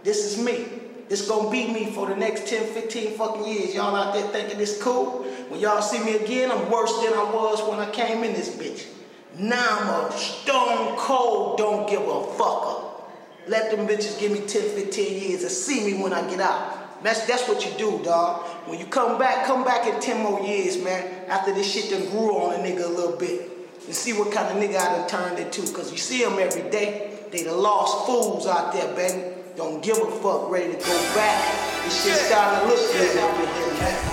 This is me. This gonna be me for the next 10, 15 fucking years. Y'all out there thinking this cool? When y'all see me again, I'm worse than I was when I came in this bitch. Now I'm a stone cold, don't give a fuck up. Let them bitches give me 10, 15 years and see me when I get out. That's what you do, dog. When you come back in 10 more years, man, after this shit done grew on a nigga a little bit. And see what kind of nigga I done turned into. Cause you see them every day. They the lost fools out there, baby. Don't give a fuck, ready to go back. This shit starting to look good out here, man.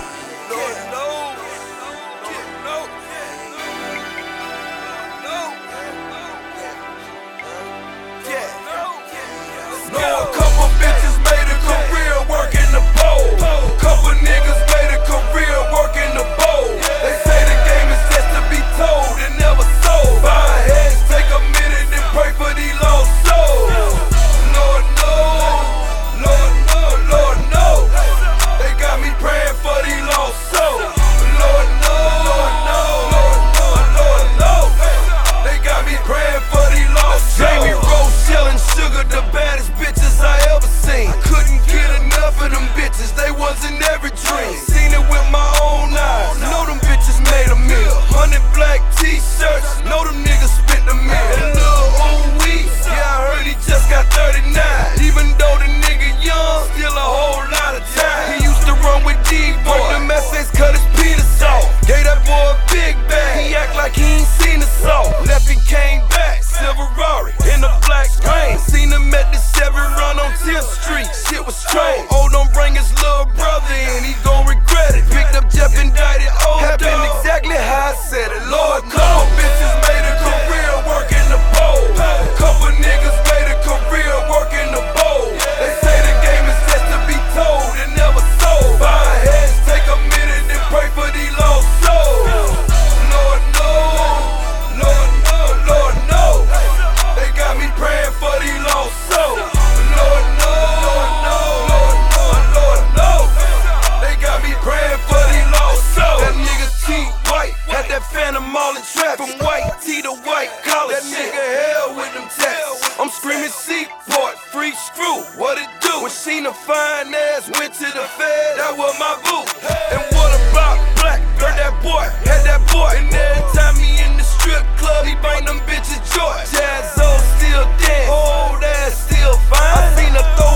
A couple bitches made a career working the pole. Couple niggas made a career working the bowl. They say the game is just to be told and never sold. Bow heads, take a minute and pray for these lost souls. Lord knows, Lord knows, Lord knows. They got me praying for these lost souls. Lord knows, Lord knows, Lord knows, Lord knows. They got me praying for these lost souls. Jamie Rose, Shellin' Sugar, the baddest bitches I ever seen. Couldn't get enough of them bitches, they was in every dream. Seen it with my own eyes, know them bitches made a meal. 100 black t-shirts, know them niggas spent a meal. And Lil Ooey, yeah I heard he just got 39. Even though the nigga young, still a whole lot of time. He used to run with D-Boy, them essays cut his penis off. Gave that boy a big bag, he act like he ain't seen us all. Left and came back, Silverari, in a black rain. Seen him at the 7 run on 10th Street, shit was strange. Oh, don't bring his little brother in, he gon' regret it. Picked up Jeff, indicted, oh, happened exactly how I said it. Lord, couple bitches made a career working the bowl. Couple niggas made a career working the bowl. They say the game is just to be told and never sold. Bow heads, take a minute and pray for these lost souls. Lord knows, Lord knows, Lord knows. They got me praying for these lost souls. Lord knows, Lord knows, Lord knows, Lord knows. They got me praying for these lost souls. That nigga T White had that phantom all in trap. From white tee to white collar. That nigga hell with them tats. I'm screaming Seaport, free screw, what it do? When Sheena fine ass went to the Fed, that was my boo. And what about Black? Heard that boy, had that boy. And every time he in the strip club, he bring them bitches joy. Jazzo still dance, old ass still fine. I seen her throw